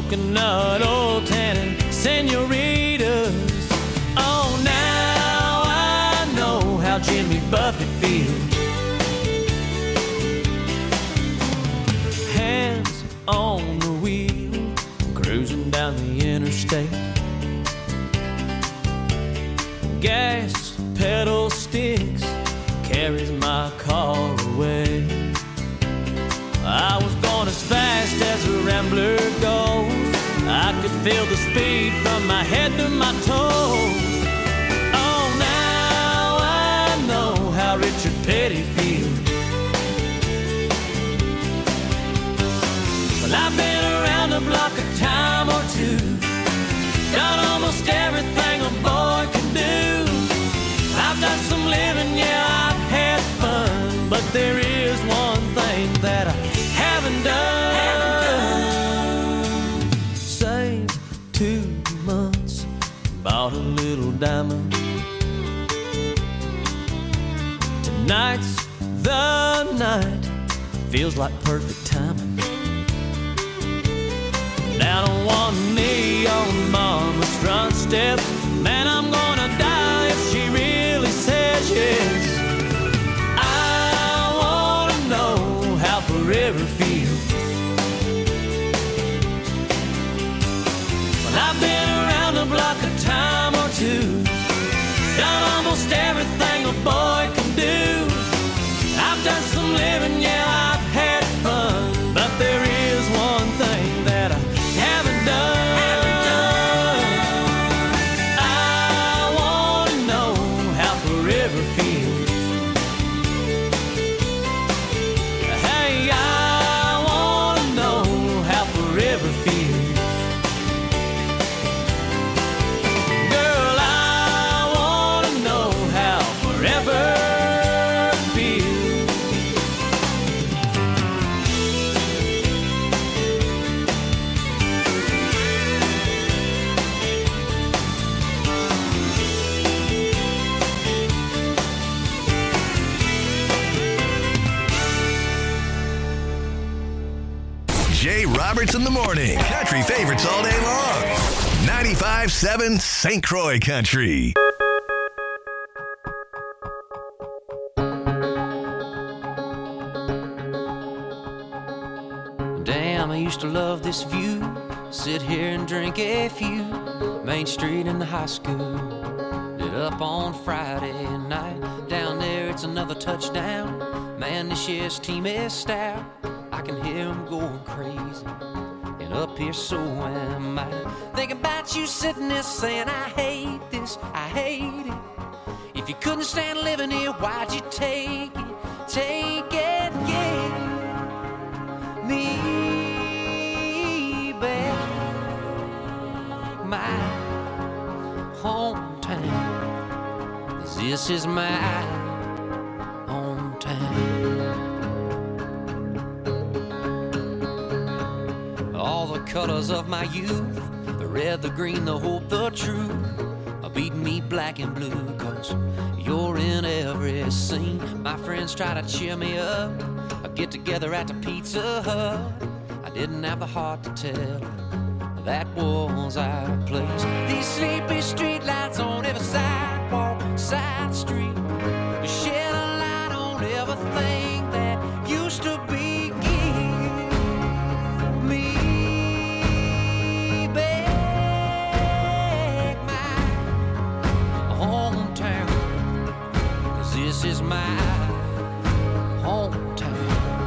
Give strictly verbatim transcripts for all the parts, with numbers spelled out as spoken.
coconut, old tannin, senoritas. Oh, now I know how Jimmy Buffett feels. Hands on the wheel, cruising down the interstate. Gas pedal sticks, carries my car away. I was going as fast as a rambler goes. I could feel the speed from my head to my toes. Oh, now I know how Richard Petty feels. Well, I've been around the block a time or two, done almost everything a boy can do. I've done some living, yeah, I've had fun, but there is one thing that I haven't done. Haven't done. Saved two months, bought a little diamond. Tonight's the night, feels like perfect timing. Down on one knee on mama's front steps, man, I'm gonna die if she really says yes. I wanna know how forever feels. Well, I've been around the block a time or two, done almost everything a boy can do. I've done some living, yeah, I've had fun, but there is one thing that I haven't done. Haven't done. I wanna know how forever feels. Hey, I wanna know how forever feels. Girl, I wanna know how forever feels. Jay Roberts in the morning. Country favorites all day long. ninety-five seven Saint Croix Country. Damn, I used to love this view. Sit here and drink a few. Main Street in the high school. Lit up on Friday night. Down there, it's another touchdown. Man, this year's team is stout. I can hear them going crazy. And up here, so am I. Thinking about you sitting there saying, I hate this, I hate it. If you couldn't stand living here, why'd you take it? Take it, get me back. My hometown. 'Cause this is my hometown. All the colors of my youth, the red, the green, the hope, the truth, are beating me black and blue, 'cause you're in every scene. My friends try to cheer me up, I get together at the Pizza Hut. I didn't have the heart to tell her that was our place. These sleepy street lights on every sidewalk, side street, shed a light on everything that used to be. This is my hometown.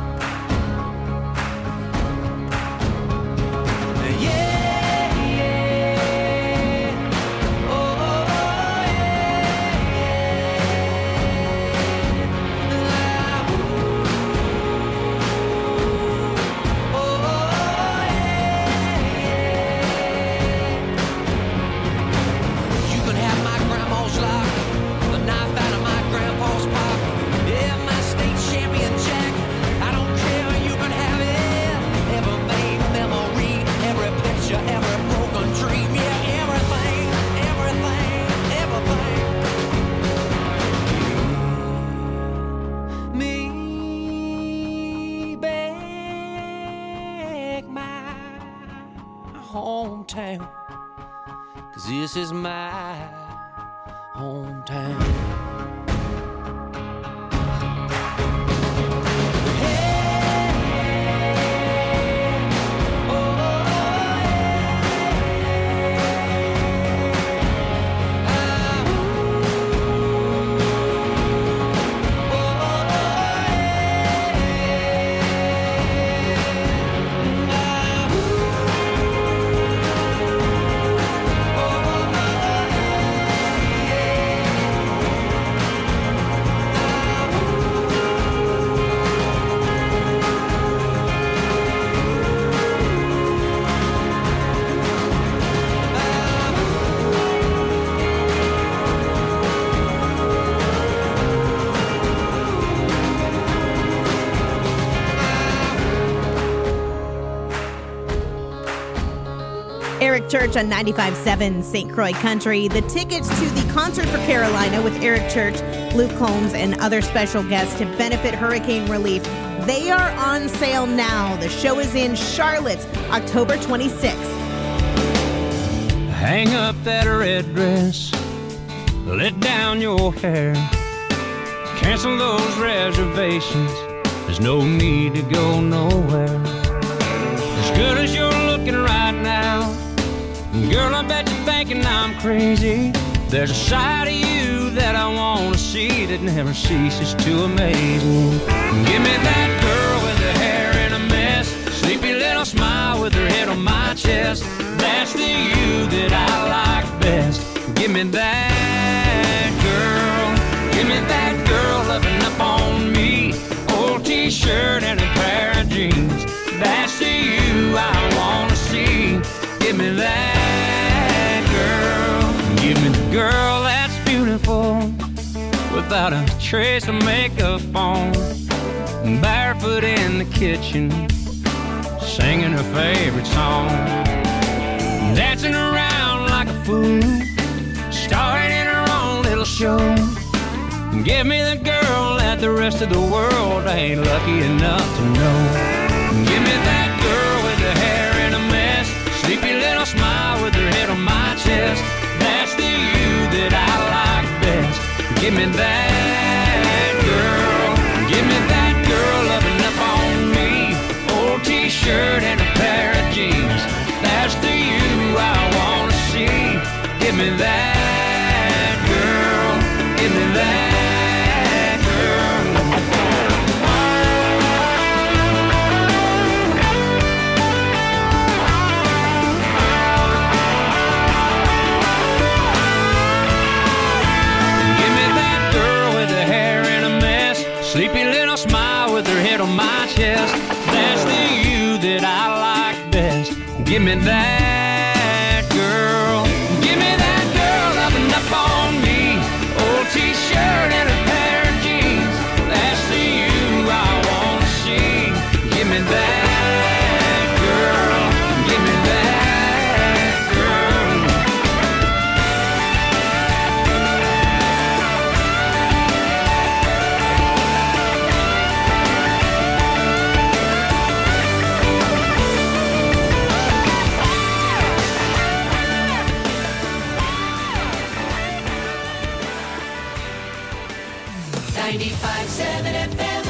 Yeah, yeah. Oh, yeah, yeah. hometown, 'cause this is my hometown. Eric Church on ninety-five point seven Saint Croix Country. The tickets to the Concert for Carolina with Eric Church, Luke Combs, and other special guests to benefit hurricane relief, they are on sale now. The show is in Charlotte, October twenty-sixth. Hang up that red dress, let down your hair, cancel those reservations, there's no need to go nowhere. As good as you're looking right now, girl, I bet you're thinking I'm crazy. There's a side of you that I want to see that never ceases to amaze me. Give me that girl with her hair in a mess, sleepy little smile with her head on my chest. That's the you that I like best. Give me that girl. Give me that girl loving up on me. Old t-shirt and a pair of jeans. That's the you I want to see. Give me that girl. Give me the girl that's beautiful, without a trace of makeup on, barefoot in the kitchen, singing her favorite song, dancing around like a fool, starring in her own little show. Give me the girl that the rest of the world ain't lucky enough to know. Give me that girl with the hair in a mess, sleepy little smile with her head on my chest. That's the you that I like best. Give me that girl. Give me that girl loving up on me. Old t-shirt and a pair of jeans. That's the you I want to see. Give me that girl. Give me that. Sleepy little smile with her head on my chest. That's the you that I like best. Give me that girl. Give me that girl loving up on me. Old t-shirt and a pair of jeans. That's the you I want to see. Give me that girl. Give me that girl. ninety-five point seven F M.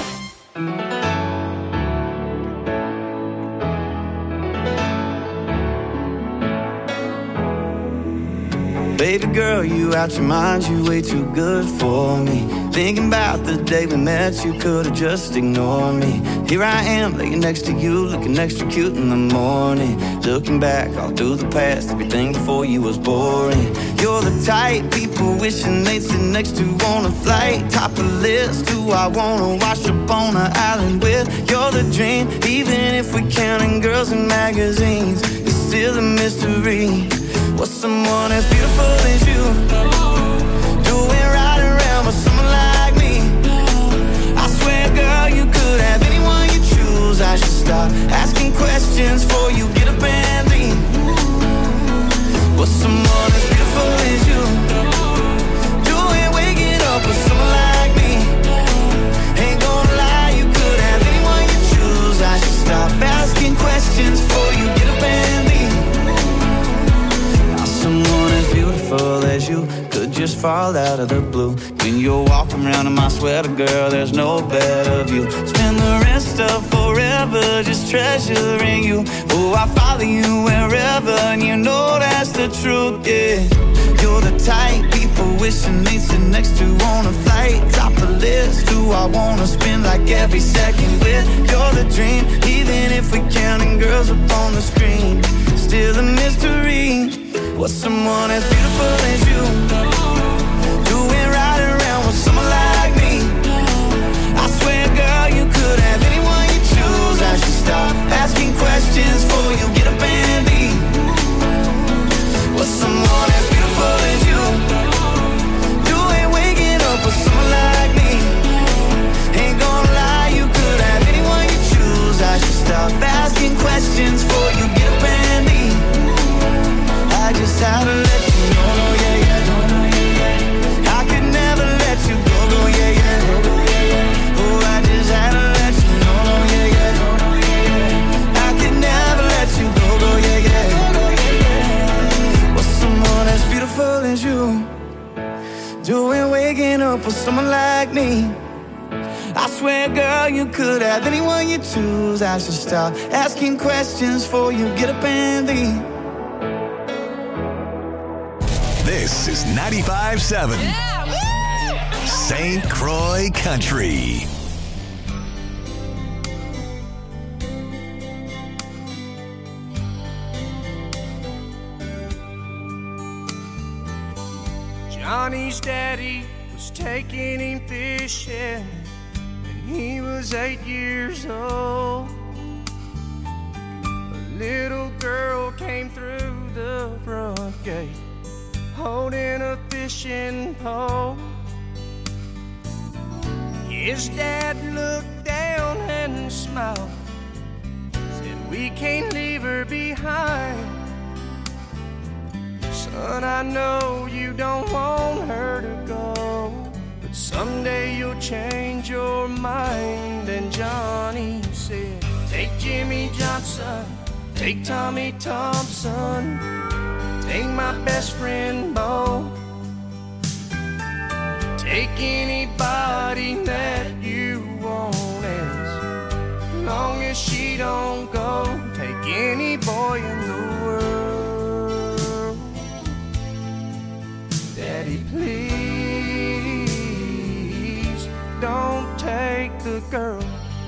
Baby girl, you out your mind, you way too good for me. Thinking about the day we met, you could've just ignored me. Here I am, laying next to you, looking extra cute in the morning. Looking back all through the past, everything before you was boring. You're the type people wishing they'd sit next to on a flight. Top of the list, who I wanna wash up on an island with. You're the dream, even if we're counting girls in magazines. It's still a mystery. What's someone as beautiful as you doing right around with someone like me? I swear, girl, you could have anyone you choose. I should stop asking questions before you get up and leave. What's someone as beautiful as you doing waking up with someone like me? Ain't gonna lie, you could have anyone you choose. I should stop asking questions before you get up and leave. fall out of the blue. When you're walking around in my sweater, girl, there's no better view. Spend the rest of forever just treasuring you. Oh, I follow you wherever, and you know that's the truth, yeah. You're the type people wishing they'd sit next to on a flight. Top of the list, who I wanna spend like every second with. You're the dream, even if we're counting girls up on the screen. Still a mystery, what's someone as beautiful as you doing right around with someone like me? I swear, girl, you could have anyone you choose. I should stop asking questions before you get up and leave. What's someone as beautiful as you doing waking up with someone like me? Ain't gonna lie, you could have anyone you choose. I should stop asking questions before you get up and leave. I just had to let you know, no, yeah, yeah, no, no, yeah, yeah. I could never let you go, go, yeah, yeah, no, no, yeah, yeah. Oh, I just had to let you know, no, yeah, yeah, no, no, yeah, yeah. I could never let you go, go, yeah, yeah, no, no, yeah, yeah. What's someone as beautiful as you doing waking up with someone like me? I swear, girl, you could have anyone you choose. I should stop asking questions before you get up and leave. This is ninety-five seven yeah, Saint Croix Country. Johnny's daddy was taking him fishing when he was eight years old. A little girl came through the front gate holding a fishing pole. His dad looked down and smiled, said, we can't leave her behind. Son, I know you don't want her to go, but someday you'll change your mind. And Johnny said, take Jimmy Johnson, take Tommy Thompson, take my best friend Bo, take anybody that you want, as long as she don't go. Take any boy in the world. Daddy, please don't take the girl.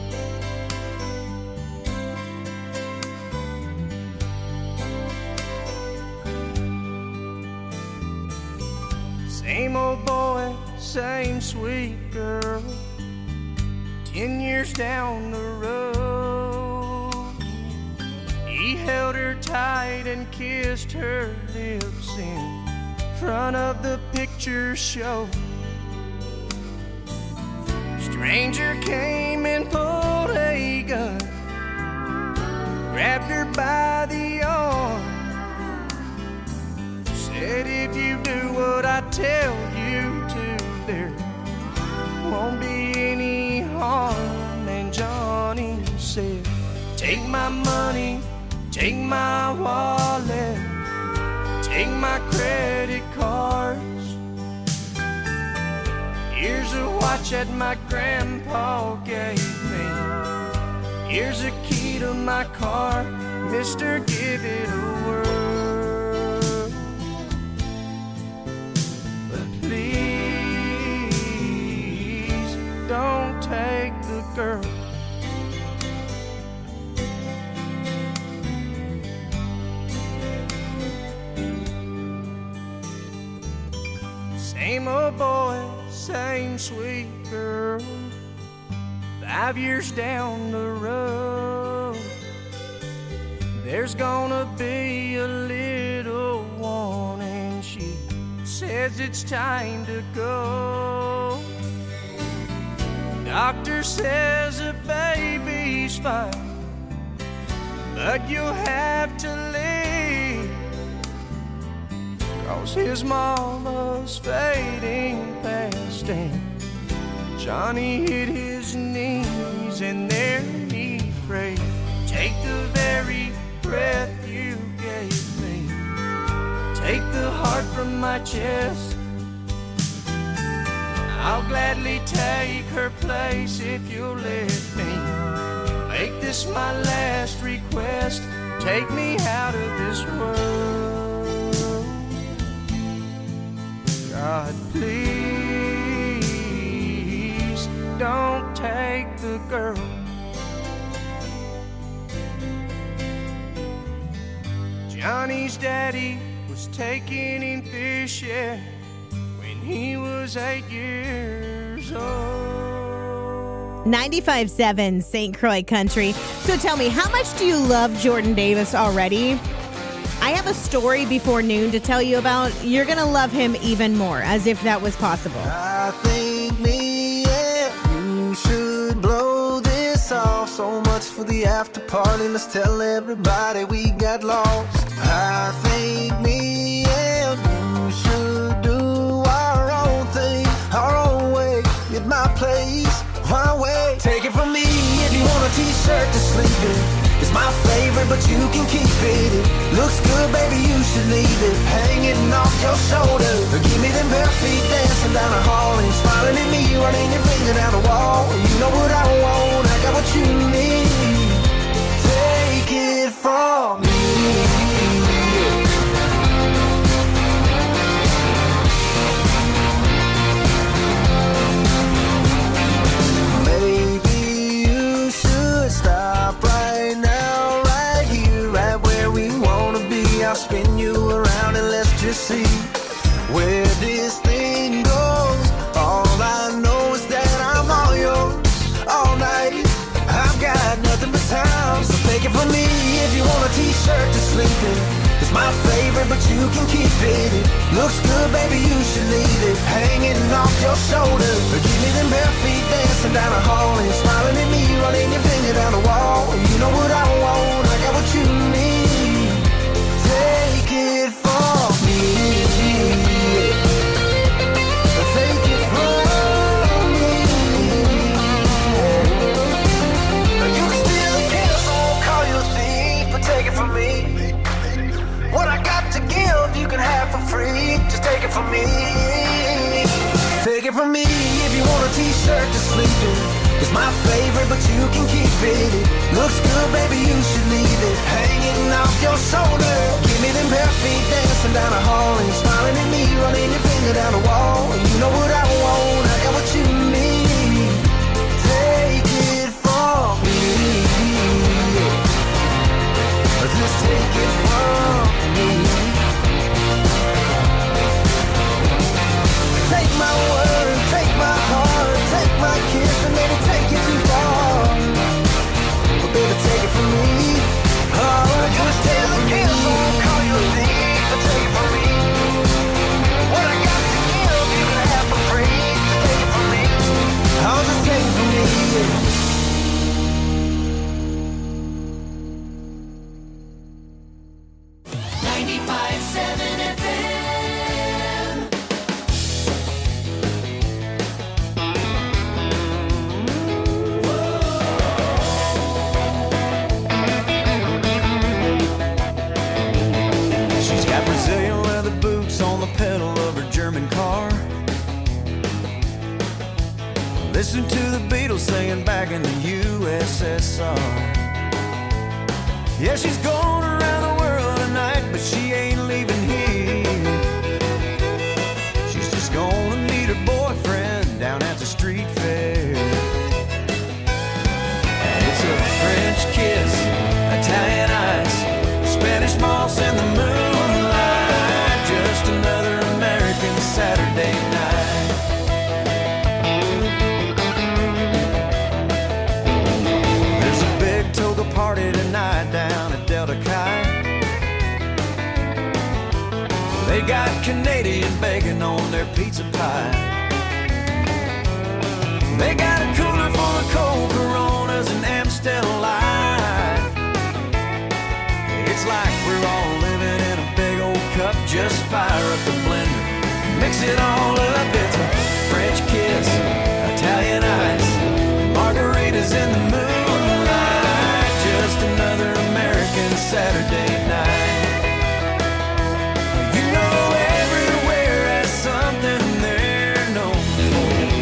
Same old boy, same sweet girl. Ten years down the road, he held her tight and kissed her lips in front of the picture show. Stranger came and pulled a gun, grabbed her by the arm, said, if you do what I tell you to, there won't be any harm. And Johnny said, take my money, take my wallet, take my credit cards. Here's a watch that my grandpa gave me. Here's a key to my car. Mister, give it a whirl. But please don't take the girl. Same old boy, same sweet girl. Five years down the road, there's gonna be a little one, and she says it's time to go. Doctor says the baby's fine, but you'll have to leave, 'cause his mama's fading fast. And Johnny hit his knees, and there he prayed, take the very breath you gave me, take the heart from my chest, I'll gladly take her place if you'll let me. Make this my last request. Take me out of this world. God, please don't take the girl. Johnny's daddy was taking him fishing when he was eight years old. ninety-five seven Saint Croix Country. So tell me, how much do you love Jordan Davis already? I have a story before noon to tell you about. You're going to love him even more, as if that was possible. I think me and you should blow this off. So much for the after party. Let's tell everybody we got lost. I think me and you should do our own thing, our own way, at my place, my way. Take it from me if you want a t-shirt to sleep in. It's my favorite, but you can keep it. It looks good, baby, you should leave it hanging off your shoulder. Give me them bare feet dancing down the hall and smiling at me, running your finger down the wall. You know what I want, I got what you need. Take it from me. I'll spin you around and let's just see where this thing goes. All I know is that I'm all yours all night. I've got nothing but time, so take it from me if you want a t-shirt to sleep in. It's my favorite, but you can keep it. It looks good, baby, you should leave it hanging off your shoulder. Give me them bare feet dancing down the hall and smiling at me, running your finger down the wall. You know what I want, I got what you need. Take it from me. Take it from me. You can still kill, so I won't call you a thief, but take it from me. What I got to give, you can have for free. Just take it from me. Take it from me if you want a t-shirt to sleep in. It's my favorite, but you can keep it. It looks good, baby, you should leave it hanging off your shoulder. Give me them bare feet dancing down the hall and smiling at me, running your finger down the wall. You know what I want, I got what you need. Take it from me. Just take it from me. Take my word, take my heart, take my kiss, and maybe take it too far. But baby, take it from me. Oh, just take it from me. I won't call you a thief, but take it from me. What I got to give, you can have for free. Just take it from me. Oh, just take it from me. ninety-five seven F M. Brazilian leather boots on the pedal of her German car. Listen to the Beatles singing back in the U S S R. Yeah, she's going around the world tonight, but she ain't leaving here. She's just gonna meet her boyfriend down at the street fair. And it's a French kiss, Italian ice, Spanish moss in the moonlight, just another American Saturday night. There's a big toga party tonight down at Delta Chi. They got Canadian bacon on their pizza pie. They got a cooler full of cold Coronas and Amstel Light. It's like we're all living in a big old cup. Just fire up the blender, mix it all up. It's a French kiss, Italian ice, margaritas in the moonlight, just another American Saturday night. You know everywhere has something they're known for.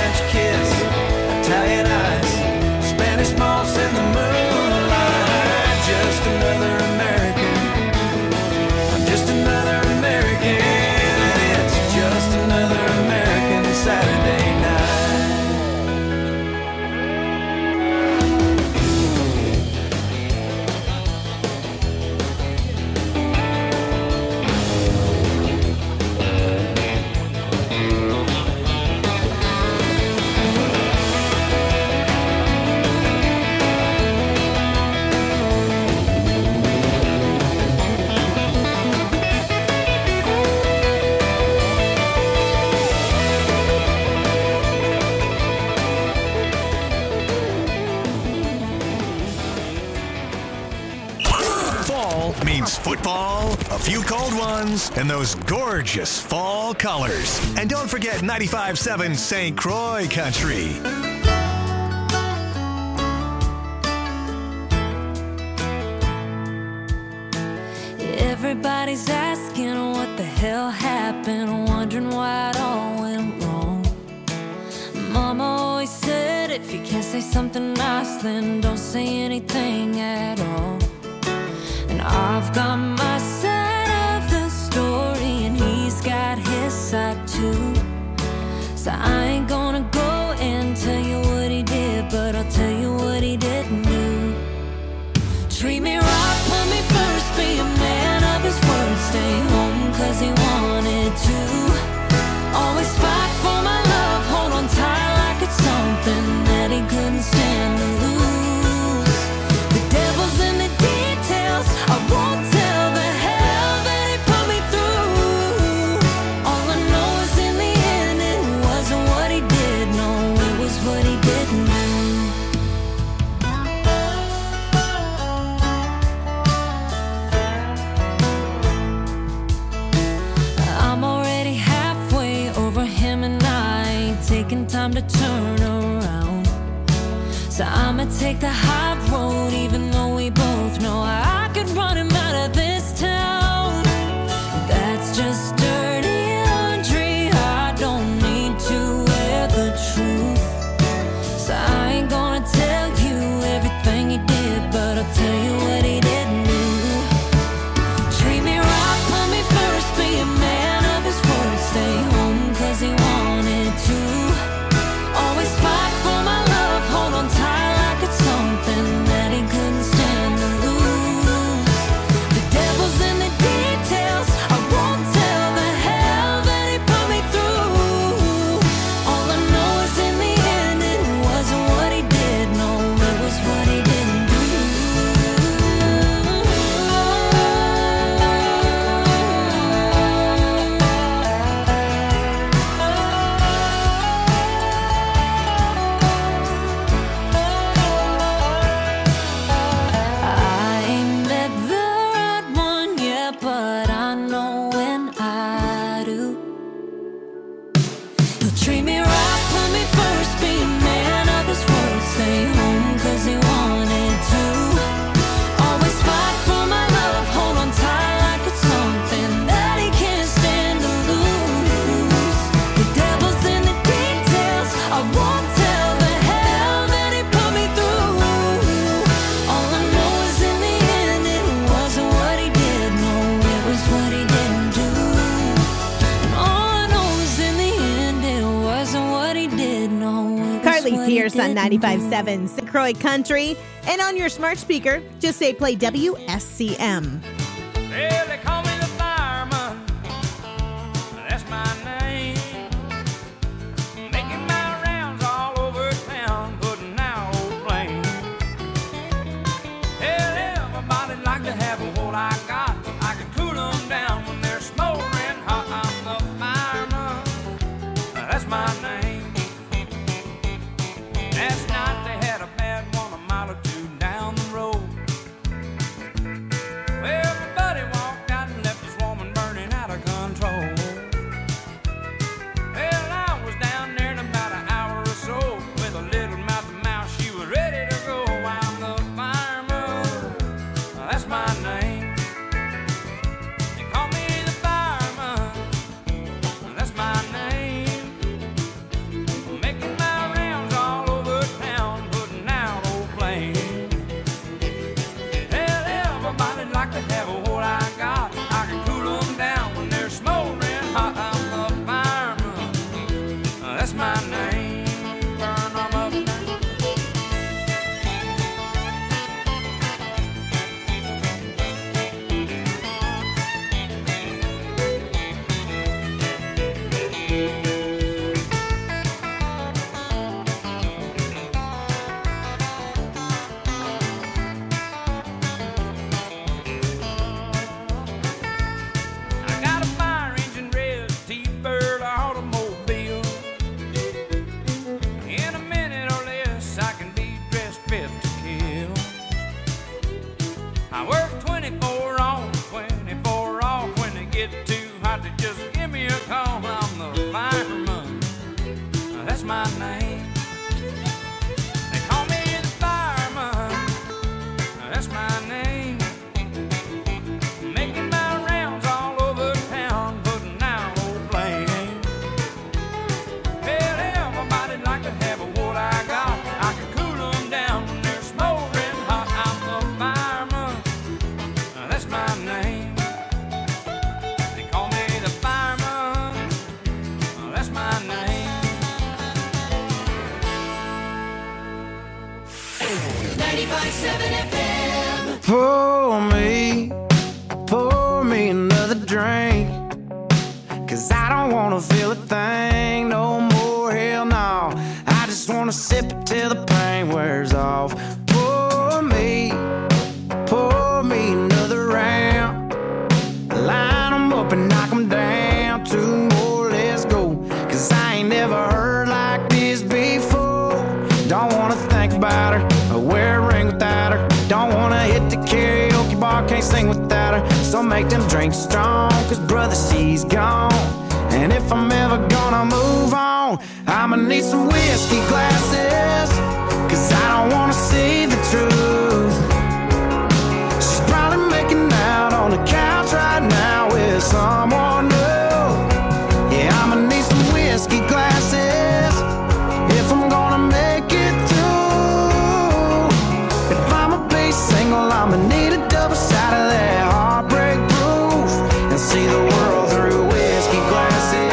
French kiss, Italian eyes, Spanish moss in the moonlight. Just another American. I'm just another American. It's just another American Saturday night. Means football, a few cold ones, and those gorgeous fall colors. And don't forget ninety-five point seven Saint Croix Country. Everybody's asking what the hell happened, wondering why it all went wrong. Mama always said if you can't say something nice, then don't say anything at all. And I've got my side of the story, and he's got his side too. So I ain't gonna go and tell you what he did, but I'll tell you what he didn't do. Treat me right, put me first, be a man of his word, stay home cause he wanted to. Always fight for my love, hold on tight like it's something that he couldn't stand to lose. The devil's in the details, I won't tell the hell that he put me through. All I know is in the end it wasn't what he did, no, it was what he didn't do. I'm already halfway over him and I ain't taking time to turn around. So I'ma take the high road even though we both know I could run him out of this town. That's just dirty laundry, I don't need to wear the truth. So I ain't gonna tell you everything he did, but I'll tell you what he didn't do. Treat me right, put me first, be a man of his word, stay home cause he wanted to. Always fight for my love, hold on tight like it's something that he couldn't stand to lose. The devil's in the details, I won't tell the hell that he put me through. All I know is in the end it wasn't what he did, no, it was what he didn't do. I ain't met the right one yet, but I know when I do. He'll treat me right, put me first, be a man of his word, stay home cause he wanted to. Always fight for my love, hold on tight like it's something that he can't stand to lose. The devil's in the details, I won't tell the hell that he put me through. All I know is in the end it wasn't what he did, no, it was what he didn't do. And all I know is in the end it wasn't what he did, no, it was Carly what he Pierce on didn't ninety-five point do. seven Saint Croix Country. And on your smart speaker, just say play W S C M. Well, they call me the fireman. That's my name. Making my rounds all over town, putting out old flames. Hell, everybody like to have what I got. I can cool them down when they're smoldering hot. I'm the fireman. That's my name. Last night they had a bad one a mile or two down the road. Well, my buddy walked out ninety-five point seven F M. Pour me, pour me another drink, 'cause I don't wanna feel a thing no more, hell no. I just wanna sip it till the pain wears off. Pour me, pour me another round. Line them up and knock them down. Two more, let's go. 'Cause I ain't never heard like this before. Don't wanna think about her or wear a ring without her. Don't wanna hit the karaoke bar, can't sing without her. So make them drinks strong, 'cause brother, she's gone. And if I'm ever gonna move on, I'ma need some whiskey glasses, 'cause I don't wanna see the truth. She's probably making out on the couch right now with someone new. Yeah, I'ma need some whiskey glasses if I'm gonna make it through. If I'ma be single, I'ma need a double shot of that heartbreak proof and see the world through whiskey glasses.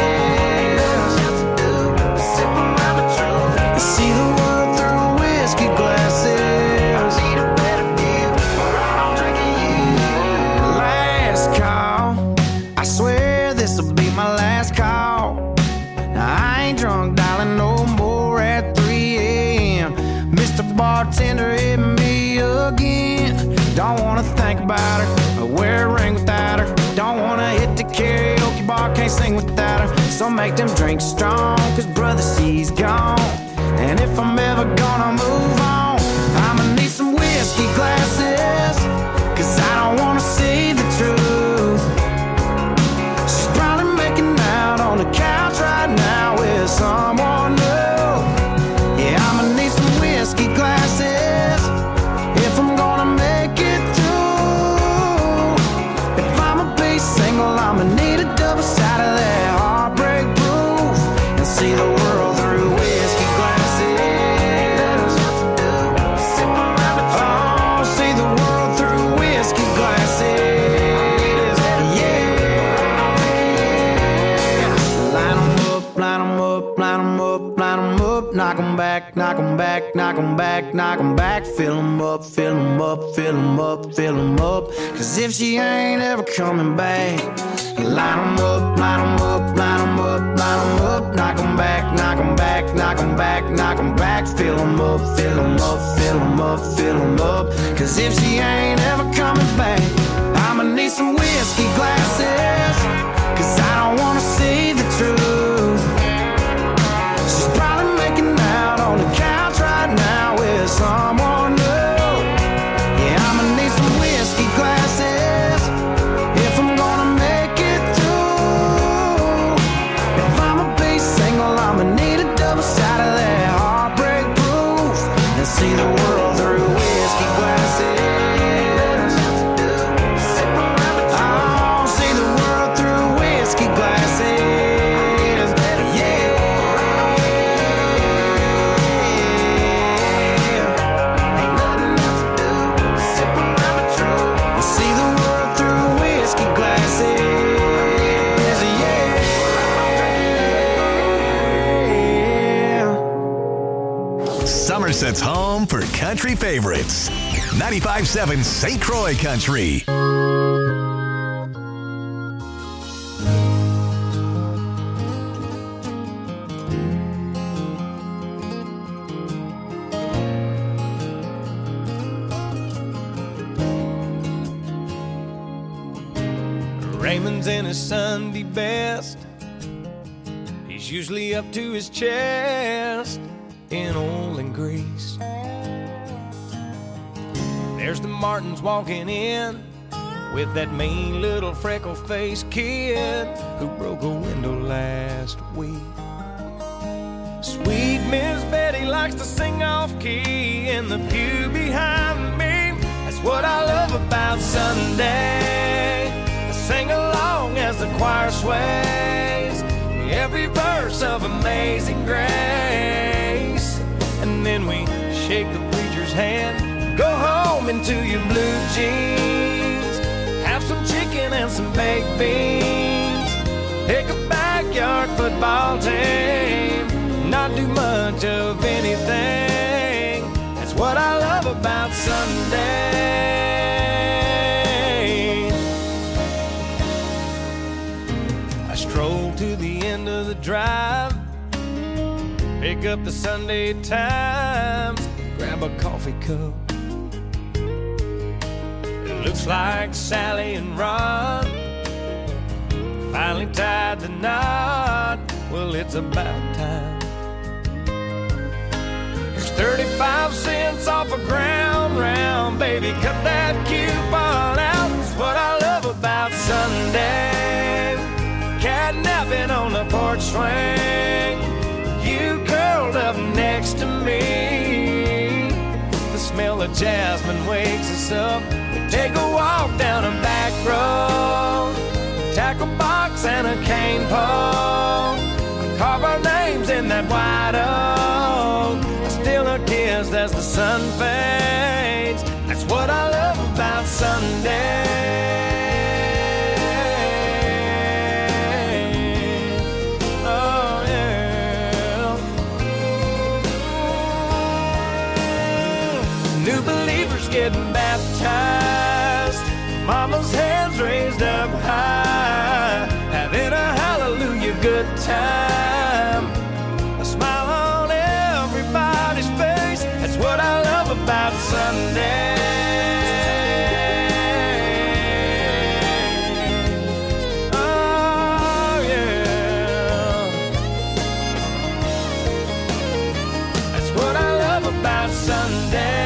See the world through whiskey glasses. I need a better view, or I'm drinking you. Last call, I swear this'll be my last call. Now I ain't drunk, darling, no more at three a.m. Mister Bartender, hit me again. Don't wanna think about her or wear a ring without her. Don't wanna hit the karaoke bar, can't sing without her. So make them drinks strong, 'cause brother, she's gone. And if I'm ever gonna move on, I'ma need some whiskey glasses, 'cause I don't wanna see the truth. She's probably making out on the couch right now with someone new. Yeah, I'ma need some whiskey glasses if I'm gonna make it through. If I'ma be single, I'ma need a double shot of that heartbreak proof and see the world through whiskey glasses. Oh, see the world through whiskey glasses. Yeah. Line 'em up, line 'em up, line 'em up, line 'em up. Knock 'em back, knock 'em back, knock 'em back, knock 'em back. Fill 'em up, fill 'em up, fill 'em up, fill 'em up. 'Cause if she ain't ever coming back, line 'em up, line 'em up, line 'em up, line 'em up. Knock 'em back, knock 'em back, knock 'em back, knock 'em back. Fill 'em up, fill 'em up, fill 'em up, fill 'em up. 'Cause if she ain't ever coming back, I'ma need some whiskey glasses, 'cause I don't wanna see the truth. She's probably making out on the couch right now with someone new. Yeah, I'ma need some whiskey glasses if I'm gonna make it through. If I'ma be single, I'ma need a double shot of that heartbreak proof and see the world through whiskey glasses. Oh, see the world through whiskey glasses. Yeah. Ain't nothing else to do. Sip around the truth and see the world through whiskey glasses. Yeah. Somerset's home for country favorites. ninety-five point seven Saint Croix Country. Raymond's in his Sunday best. He's usually up to his chest in oil and grease. There's the Martins walking in with that mean little freckle-faced kid who broke a window last week. Sweet Miss Betty likes to sing off-key in the pew behind me. That's what I love about Sunday. I sing along as the choir sways every verse of Amazing Grace. And then we shake the preacher's hand, go home into your blue jeans, have some chicken and some baked beans, pick a backyard football team, not do much of anything. That's what I love about pick up the Sunday Times, grab a coffee cup. It looks like Sally and Ron finally tied the knot. Well, it's about time. Here's thirty-five cents off a ground round, baby, cut that coupon out. It's what I love about Sunday. Catnapping on the porch swing, you curled up next to me. The smell of jasmine wakes us up. We take a walk down a back road, tackle box and a cane pole, carve our names in that white oak. I steal a kiss as the sun fades. That's what I love about Sunday. Oh yeah. New believers getting baptized, mama's hands raised up high, having a hallelujah good time. A smile on everybody's face. That's what I love about Sunday. Oh yeah. That's what I love about Sunday.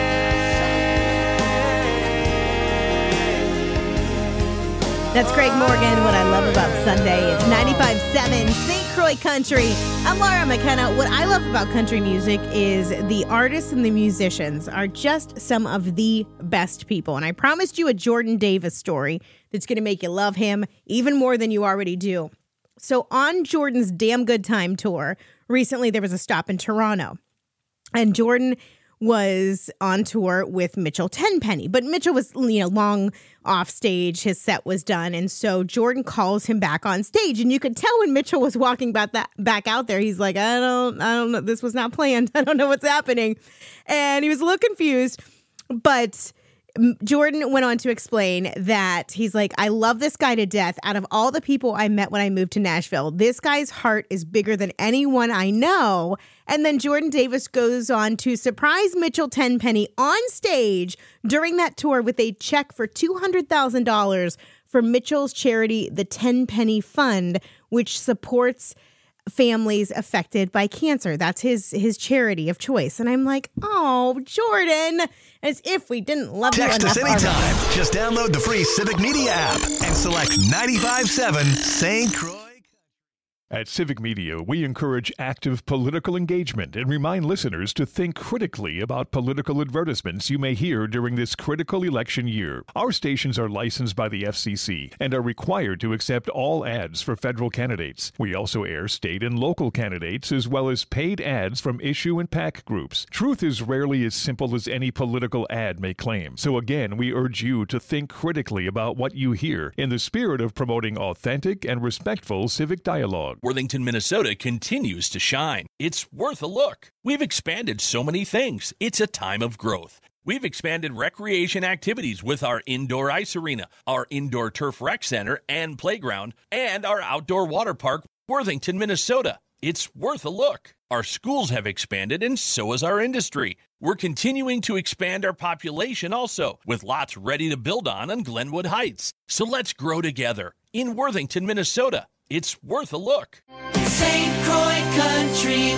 That's Craig Morgan, What I Love About Sunday. It's ninety-five point seven Saint Croix Country. I'm Laura McKenna. What I love about country music is the artists and the musicians are just some of the best people. And I promised you a Jordan Davis story that's going to make you love him even more than you already do. So on Jordan's Damn Good Time tour, recently there was a stop in Toronto. And Jordan was on tour with Mitchell Tenpenny, but Mitchell was, you know, long off stage. His set was done. And so Jordan calls him back on stage. And you could tell when Mitchell was walking back that back out there, he's like, I don't, I don't know. This was not planned. I don't know what's happening. And he was a little confused, but Jordan went on to explain that he's like, I love this guy to death. Out of all the people I met when I moved to Nashville, this guy's heart is bigger than anyone I know. And then Jordan Davis goes on to surprise Mitchell Tenpenny on stage during that tour with a check for two hundred thousand dollars for Mitchell's charity, the Tenpenny Fund, which supports families affected by cancer. That's his his charity of choice. And I'm like, oh, Jordan, as if we didn't love Text you enough. Text us anytime. Already. Just download the free Civic Media app and select ninety-five point seven Saint Croix. At Civic Media, we encourage active political engagement and remind listeners to think critically about political advertisements you may hear during this critical election year. Our stations are licensed by the F C C and are required to accept all ads for federal candidates. We also air state and local candidates as well as paid ads from issue and PAC groups. Truth is rarely as simple as any political ad may claim. So again, we urge you to think critically about what you hear in the spirit of promoting authentic and respectful civic dialogue. Worthington, Minnesota continues to shine. It's worth a look. We've expanded so many things. It's a time of growth. We've expanded recreation activities with our indoor ice arena, our indoor turf rec center and playground, and our outdoor water park, Worthington, Minnesota. It's worth a look. Our schools have expanded, and so has our industry. We're continuing to expand our population also, with lots ready to build on on Glenwood Heights. So let's grow together in Worthington, Minnesota. It's worth a look. Saint Croix Country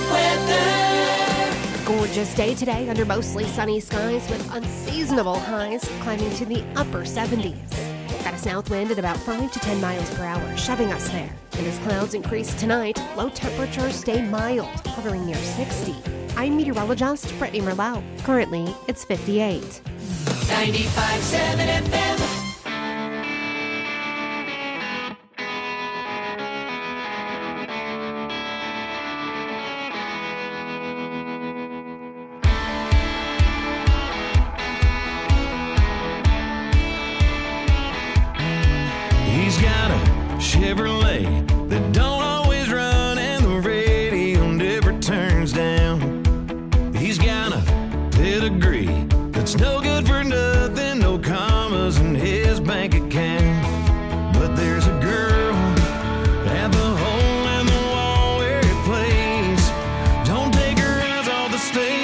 weather. Gorgeous day today under mostly sunny skies with unseasonable highs climbing to the upper seventies. Got a south wind at about five to ten miles per hour, shoving us there. And as clouds increase tonight, low temperatures stay mild, hovering near sixty. I'm meteorologist Brittany Merlot. Currently, it's fifty-eight. ninety-five point seven F M. He's got a Chevrolet that don't always run and the radio never turns down. He's got a pedigree that's no good for nothing, no commas in his bank account. But there's a girl at the hole in the wall where it plays. Don't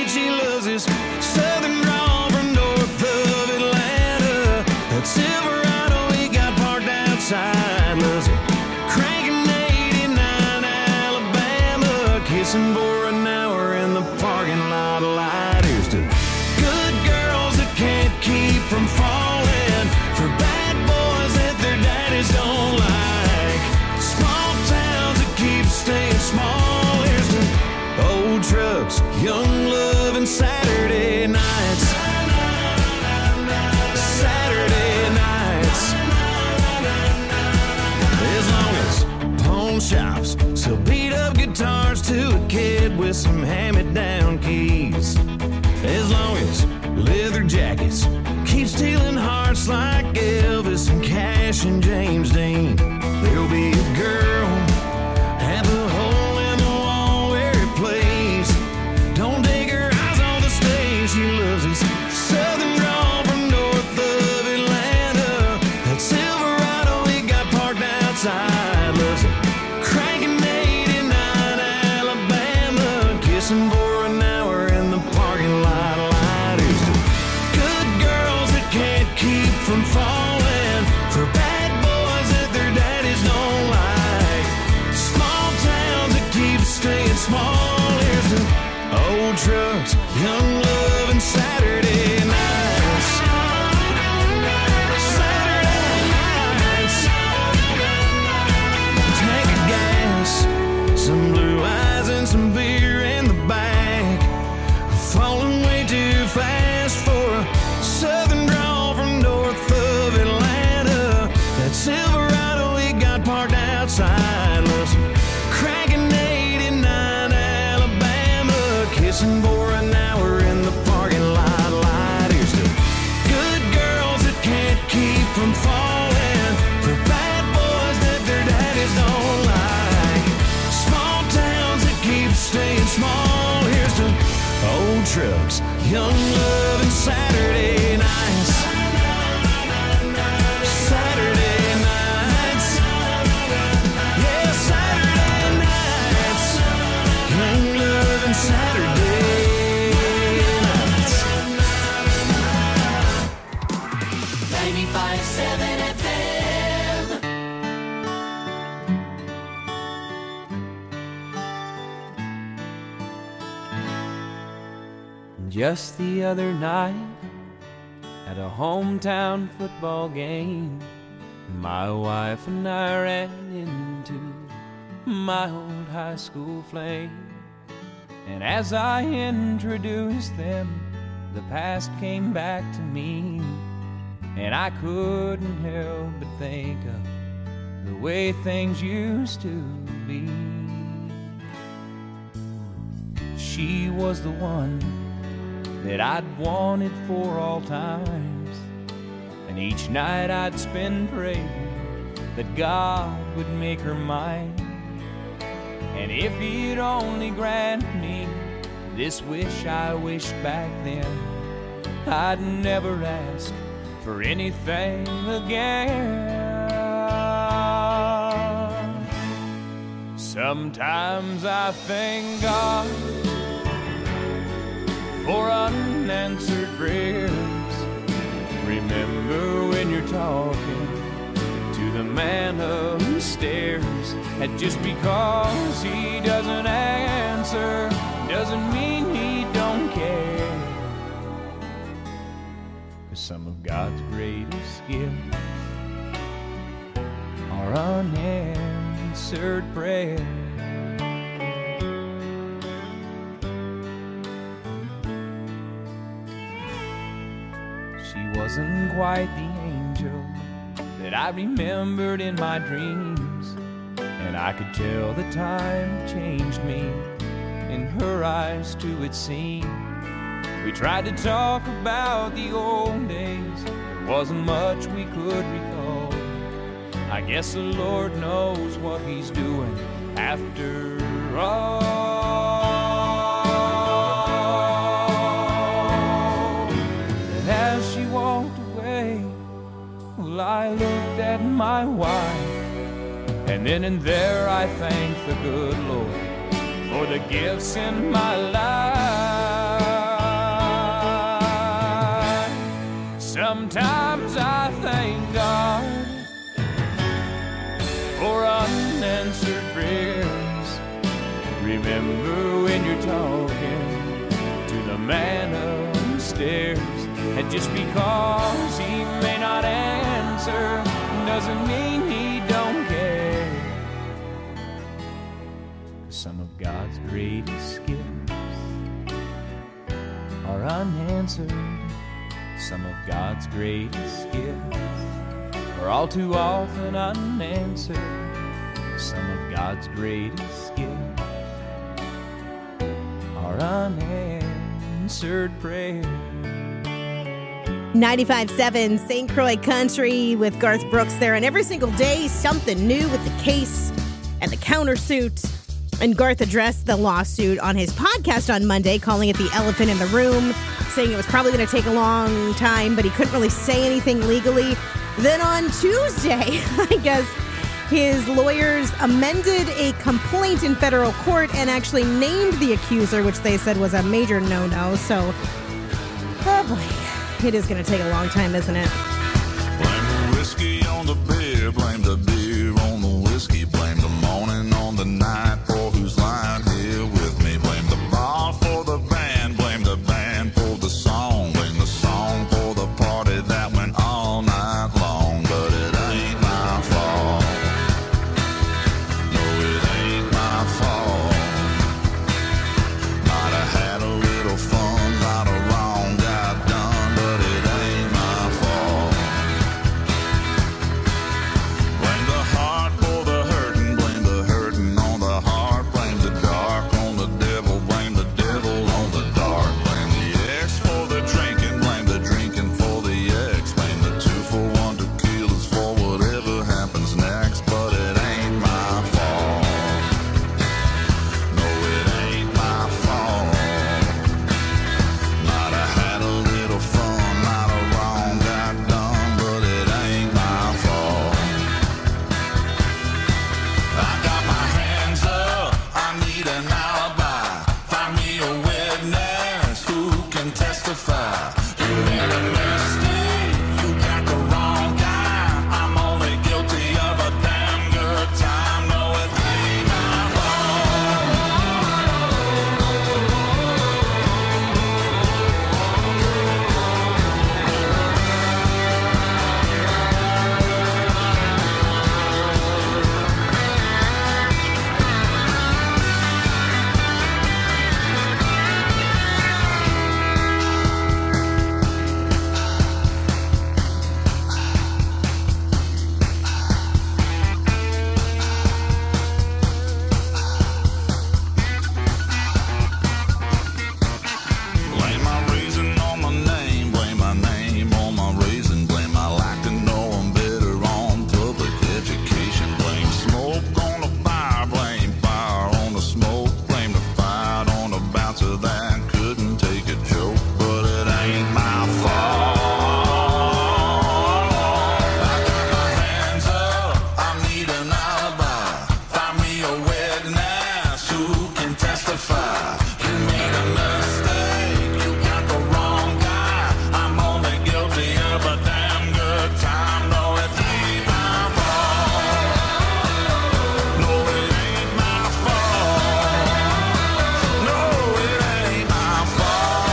state. She loves his southern drawl from north of Atlanta. That Silverado he got parked outside. Loves it cranking eighty-nine Alabama. Kissing for an hour in the parking lot light. Here's to good girls that can't keep from falling, for bad boys that their daddies don't like, small towns that keep staying small. Here's to old trucks, young love, and Saturday nights. Saturday nights. As long as pawn shops sell beat up guitars to a kid with some hand-me-down keys. As long as leather jackets keep stealing hearts like Elvis and Cash and James Dean. There'll be a girl at the hole in the wall where it plays. Don't take her eyes on the stage. She loves his southern drawl from north of Atlanta. That Silverado he got parked outside. Loves it cranking eighty-nine Alabama. Kissing for an hour in the parking lot light. Here's to good girls that can't keep from falling, for bad boys that their daddies don't like, small towns that keep staying small. Here's to old trucks, young love, and Saturday nights. Saturday nights. Tank of gas, some blue eyes, and some beer in the back. Falling way too fast for a southern drawl from north of Atlanta. That Silverado he got parked outside. Loves cranking eighty-nine Alabama. Kissing for an hour in the parking lot light. Here's to good girls that can't keep from falling, for bad boys that their daddies don't like, small towns that keep staying small. Here's to old trucks, young love, and Saturday nights. Saturday nights. Yeah, Saturday nights. Young love and Saturday nights. ninety-five point seven F M. Just the other night, at a hometown football game, my wife and I ran into my old high school flame. And as I introduced them, the past came back to me, and I couldn't help but think of the way things used to be. She was the one that I'd wanted for all times, and each night I'd spend praying that God would make her mine. And if he'd only grant me this wish I wished back then, I'd never ask for anything again. Sometimes I thank God for unanswered prayers. Remember when you're talking to the man upstairs, and just because he doesn't answer doesn't mean he don't care. 'Cause some of God's greatest gifts are unanswered prayers. She wasn't quite the angel that I remembered in my dreams, and I could tell the time changed me. In her eyes too it seemed. We tried to talk about the old days, there wasn't much we could recall. I guess the Lord knows what he's doing after all. And as she walked away, well, I looked at my wife, and then and there I thanked the good Lord for the gifts in my life. Remember when you're talking to the man upstairs, and just because he may not answer doesn't mean he don't care. Some of God's greatest gifts are unanswered. Some of God's greatest gifts are all too often unanswered. Some of God's greatest gifts are unanswered prayers. ninety-five seven Saint Croix Country with Garth Brooks there. And every single day, something new with the case and the countersuit. And Garth addressed the lawsuit on his podcast on Monday, calling it the elephant in the room, saying it was probably going to take a long time, but he couldn't really say anything legally. Then on Tuesday, I guess, his lawyers amended a complaint in federal court and actually named the accuser, which they said was a major no-no. So, oh boy, it is going to take a long time, isn't it? Blame the whiskey on the beer, blame the beer on the whiskey, blame the morning on the night for who's lying here with me, blame the bar for the band, blame the band for the song, blame the song for the party that went all night long, but it ain't my fault. No, it ain't my fault. Might have had a little fun, lot of wrong got done, but it ain't my fault. Blame the heart for the hurting, blame the hurting on the heart, blame the dark on the devil, blame the devil on the dark, blame the ex for the drinking, blame the drinking for the ex, blame the two for one tequilas for whatever happens next, but it ain't my fault. No, it ain't my fault. Might have had a little fun, lot of wrong got done, but it ain't my fault. I got my hands up, I need an alibi. Find me a witness who can testify. You made a mistake, you got the wrong guy. I'm only guilty of a damn good time. No, it ain't my fault. Blame my reason on my name, blame my name on my reason, blame my lack to know I'm better on public education, blame smoke on the fire, blame fire on the smoke, blame the fight on the bouncer that couldn't take a joke, but it ain't my fault. I got my hands up, I need an alibi. Find me a witness who can testify. You made a mistake, you got the wrong guy. I'm only guilty of a damn good time. No, it ain't my fault. No, it ain't my fault. No, it ain't my fault.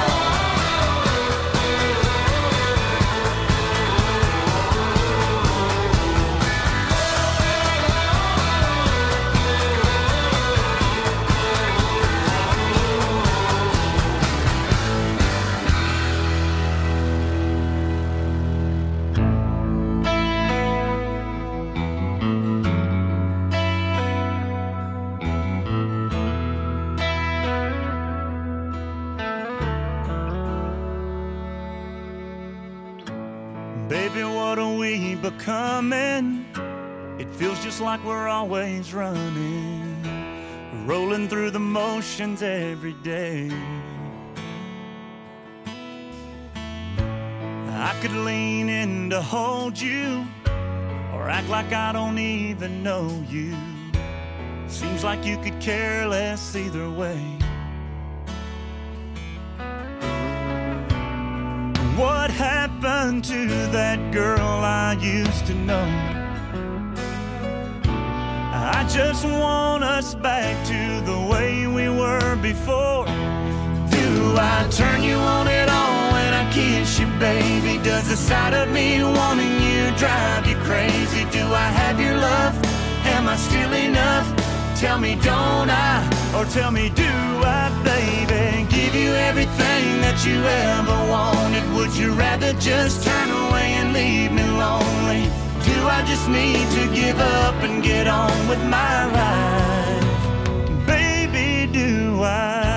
Baby, what are we becoming? It feels just like we're always running, rolling through the motions every day. I could lean in to hold you, or act like I don't even know you. Seems like you could care less either way. What happened to that girl I used to know? I just want us back to the way we were before. Do I turn you on at all when I kiss you, baby? Does the sight of me wanting you drive you crazy? Do I have your love? Am I still enough? Tell me, don't I? Or tell me, do I, baby? Give you everything that you ever wanted. Would you rather just turn away and leave me lonely? Do I just need to give up and get on with my life? Baby, do I?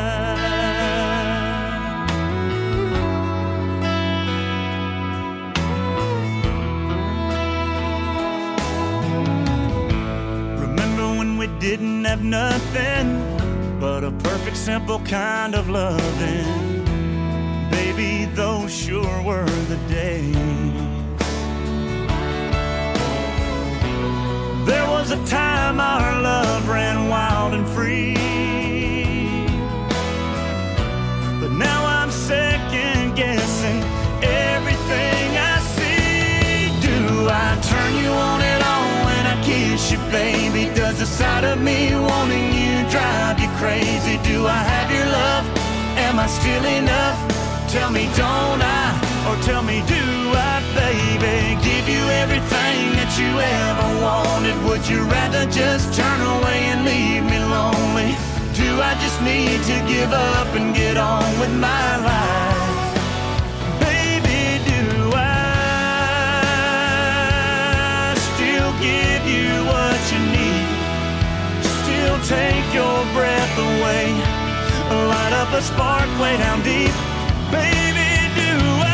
Didn't have nothing but a perfect, simple kind of loving. Baby, those sure were the days. There was a time our love ran wild and free, but now I'm second guessing everything I see. Do I turn you on at all when I kiss you, baby? Does the sight of me wanting you drive you crazy? Do I have your love? Am I still enough? Tell me, don't I? Or tell me, do I, baby? Give you everything that you ever wanted. Would you rather just turn away and leave me lonely? Do I just need to give up and get on with my life? Baby, do I still give you what you need? Still take your breath away, light up a spark way down deep. Baby, do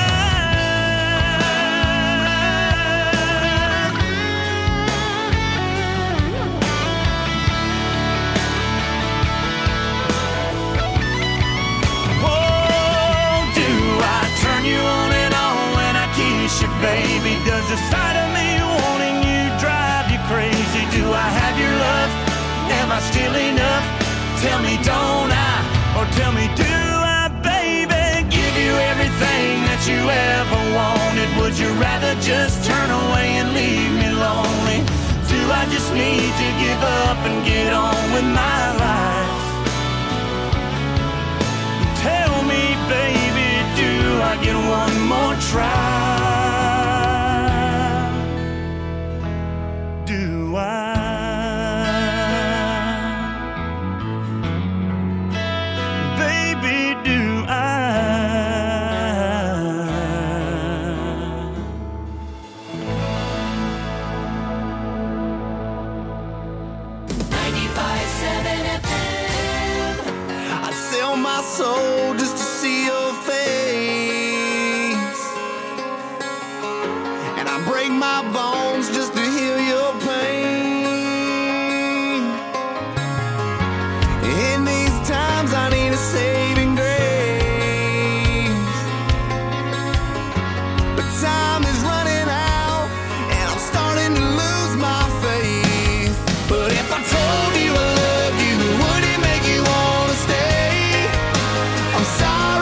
baby? Does the sight of me wanting you drive you crazy? Do I have your love? Am I still enough? Tell me, don't I? Or tell me, do I, baby? Give you everything that you ever wanted. Would you rather just turn away and leave me lonely? Do I just need to give up and get on with my life? Tell me, baby, do I get one more try? Do I? Baby, do I? ninety-five seven F M. I'd sell my soul just to see your face, and I break my bones just to heal your pain. In these times I need a saving grace, but time is running out and I'm starting to lose my faith. But if I told you I loved you, would it make you wanna stay? I'm sorry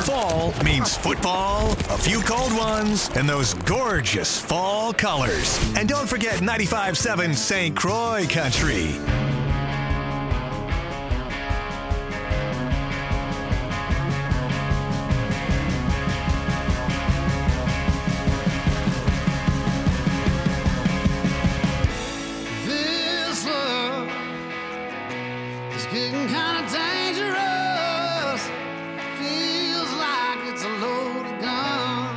Fall means football, a few cold ones, and those gorgeous fall colors. And don't forget ninety-five point seven Saint Croix Country. This love is getting kind of dangerous. Feels like it's a loaded gun.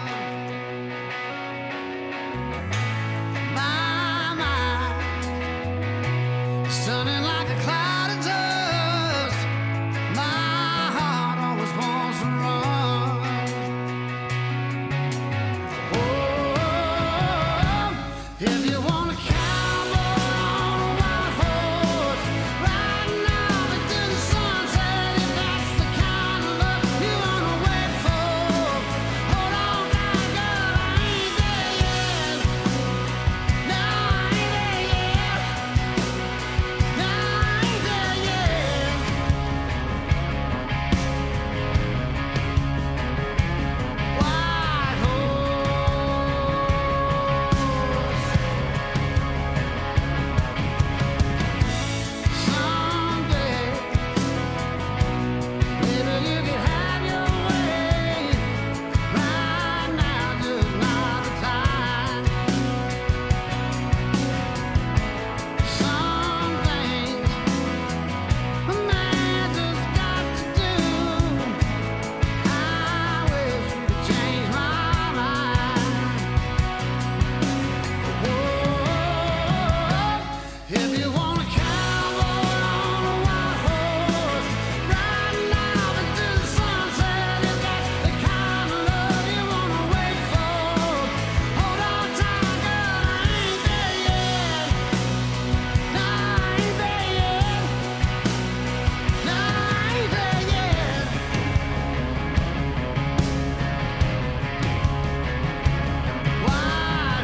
My mind is turning like a cloud of dust. My heart always wants to run. Oh, if you want to cowboy on a white horse, right now into the sunset, if that's the kind of love you wanna wait for. Hold on tight, girl, I ain't there yet. No, I ain't there yet. No, I ain't there yet. White someday, maybe you could have your way. Right now, just not the time. Some things a man just got to do. I wish you could change my mind. If you want a cowboy on a white horse, riding out into the sunset, if that's the kind of love you wanna wait for. Hold on tight, girl, I ain't there yet. No, I ain't there yet. No, I ain't there yet. White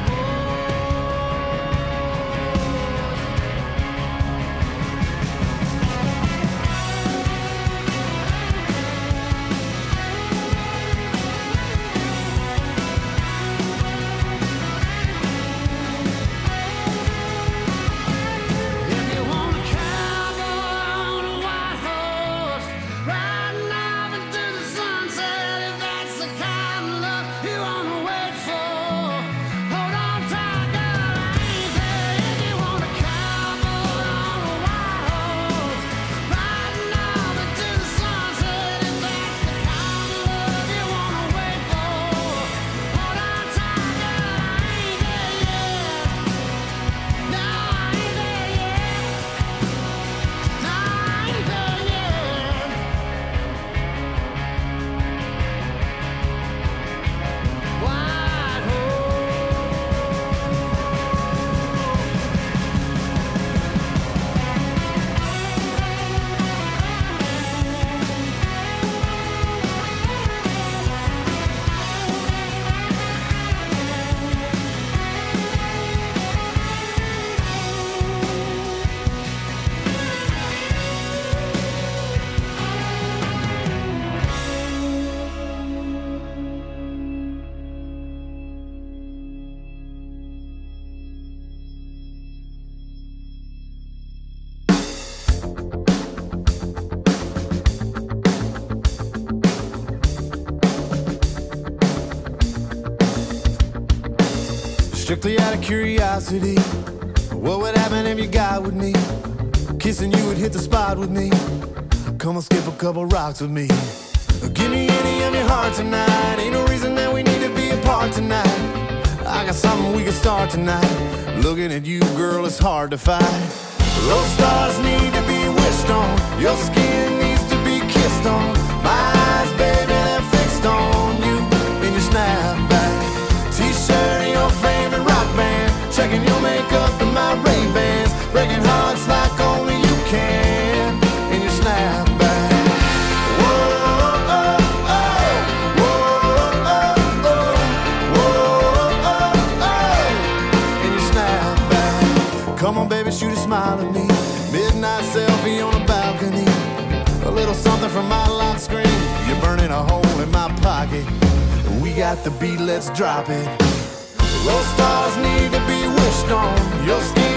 If you want a cowboy on a white horse, riding off into the sunset, if that's the kind of love you wanna wait for. Hold on tight, girl, I ain't there. If you want a cowboy on a white horse, riding off into the sunset, if that's the kind of love you wanna wait for. Hold on tight, girl, I ain't there yet. No, I ain't there yet. No, I ain't there yet. White Strictly out of curiosity, what would happen if you got with me? Kissing you would hit the spot with me. Come on, skip a couple rocks with me. Give me any of your heart tonight. Ain't no reason that we need to be apart tonight. I got something we can start tonight. Looking at you, girl, it's hard to fight. Those stars need to be wished on. Your skin needs to be kissed on. My eyes, baby, they're fixed on you in your snapback. T-shirt and your favorite rock band. Checking your makeup and my Ray-Bans. Breaking hearts like only you can in your snapback. Whoa, oh, oh. Whoa, oh, oh. Whoa, oh, oh. In your snapback. Come on, baby, shoot a smile at me. Midnight selfie on a balcony. A little something from my lock screen. You're burning a hole in my pocket. got the beat, let's drop it. Those stars need to be wished on. Your skin